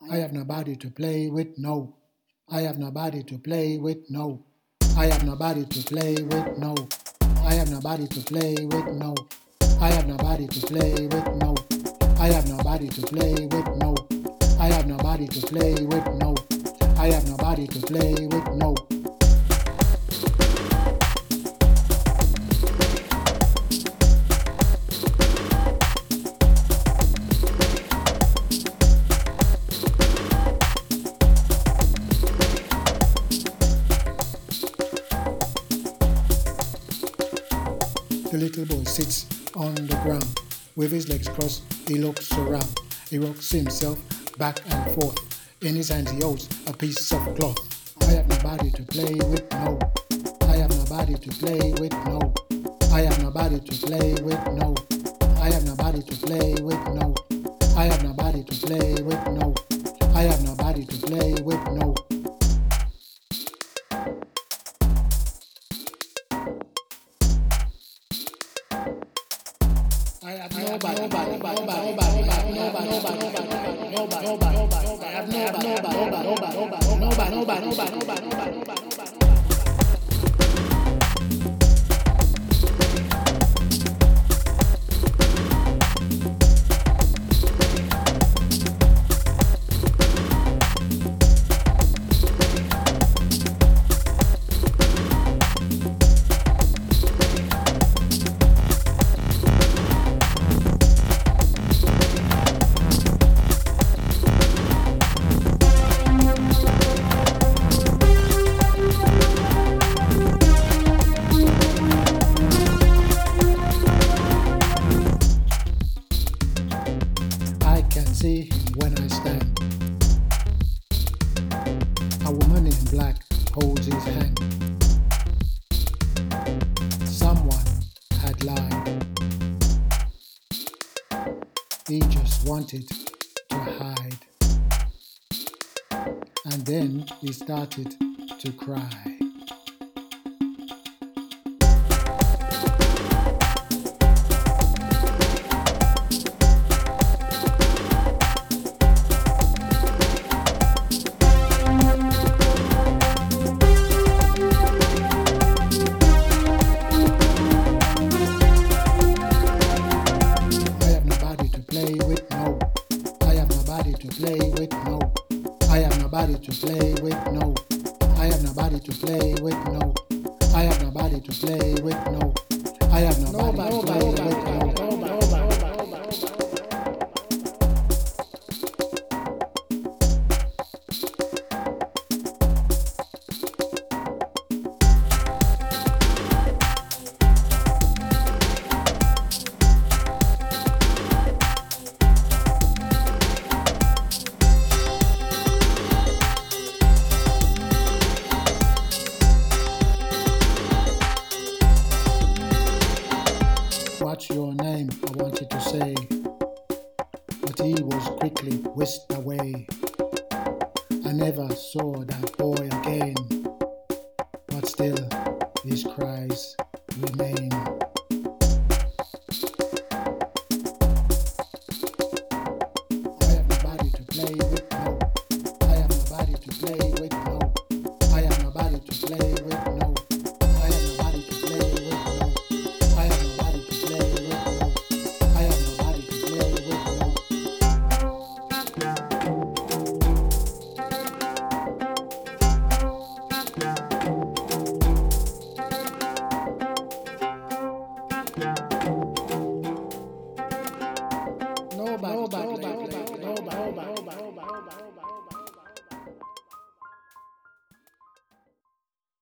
I have nobody to play with, no. I have nobody to play with, no. I have nobody to play with, no. I have nobody to play with, no. I have nobody to play with, no. I have nobody to play with, no. I have nobody to play with, no. I have nobody to play with, no. The little boy sits on the ground with his legs crossed. He looks around. He rocks himself back and forth. In his hands he holds a piece of cloth. I have nobody to play with, no. I have nobody to play with, no. I have nobody to play with, no. I have nobody to play with, no. I have nobody to play with, no. I have nobody to play with, no. I have nobody, I can see him when I stand. A woman in black holds his hand. Someone had lied. He just wanted to hide. And then he started to cry. Play with, no. I have nobody to play with, no. I have nobody to play with, no. I have nobody to play with, no. I have nobody to play with, no. I have nobody to play with, no. What's your name? I wanted to say, but he was quickly whisked away. I never saw that boy again, but still his cries remain. I have nobody to play with, no. I have nobody to play with, no. I have nobody to play with, no. I have nobody to play with, no. I have nobody to play with, no. I have nobody to play with, no.